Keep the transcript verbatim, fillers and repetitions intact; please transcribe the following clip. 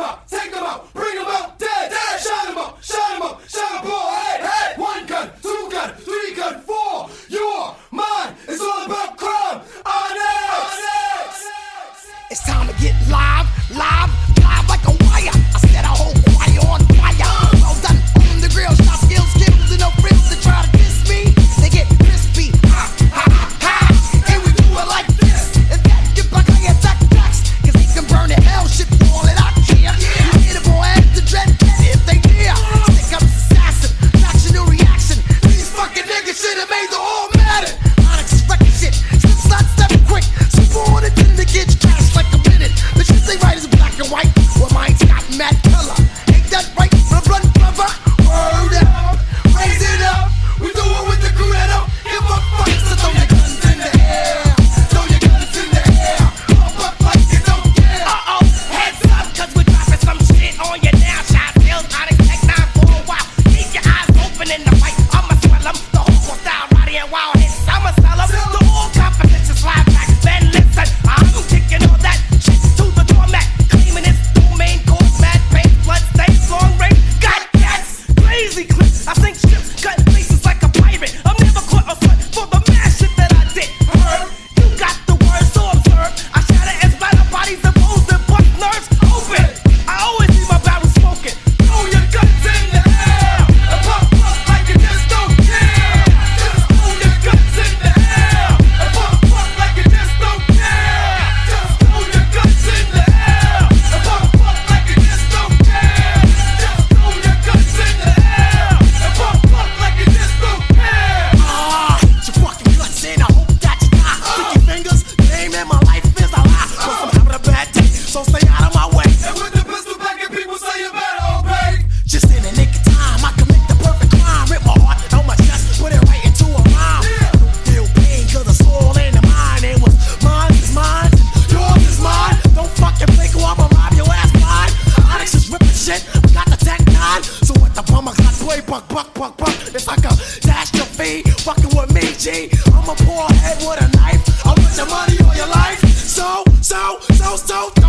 out, take them out, bring them out, dead, dead. Shine them up, shine them up, shine them up, hey, hey. One gun, two gun, three gun, four. Your mind is all about crime. Onyx. It's time to get live, live, live like a wire. I set a whole choir on fire. Well done on the grill, shot skills, skills, and no frills to try to diss me. They get crispy, ha, ha, ha. And we do it like this. And that get back on your attack tracks. Cause they can burn the hell shit for all that I care. You hit a boy at the dread if they dare. Stick up assassin, action to reaction. These fucking niggas should have made the whole matter. Onyx is wrecking shit, slip, slide, step quick. So forward it to get trashed like a minute. The shit they write is black and white. Well, mine's got mad color. Ain't that right? Run, run, brother. Word up, raise it up. We do it with the crew that don't give a fuck. So throw your guns in the air. Throw your guns in the air. Pump up like you don't care. Uh-oh, heads up, cause we're dropping some shit on you now. Shot skills, Onyx Tech nine for a while. Keep your eyes open in the fight. I'ma swell them. The whole style, Roddy and Wild hits. I'ma sell them. The whole competition slide back. Then listen, I'm kicking all that shit to the doormat. Claiming it's domain, cause mad pain, blood stains, long range. Got gas, crazy clips. I sink ships, cut faces like a pirate. I'm never caught a foot for the mad shit that I did. Heard, you got the word, so observe. I shatter and splatter bodies and bones and bust nerves open. I always leave my barrel smoking. Throw your guns in the air and pump up like you just don't care. Just throw your guns in the air and pump up like you just don't care. Just throw your guns in the air and pump up like you just don't care. Just throw your guns in the air and pump up like you just don't care. Ah, put your fucking guts in. I hope that you die. Sticky fingers, name in my life is a lie. Cause I'm having a bad day, so stay out of my way. And with the pistol back and people say you better obey. Just in the nick of time, I commit the perfect crime. Rip my heart on my chest, put it right into a rhyme. Don't feel pain, cause it's all in the mind. It was mine is mine, yours is mine. Don't fucking blink or I'ma rob your ass blind. Onyx is ripping shit, we got the tech nine. So what the bum I got play, buck, buck, buck, buck. It's like a dash to feed, fucking with me, G. I'm a poor head with a knife. I'll put your money on your life. So, so, so, so.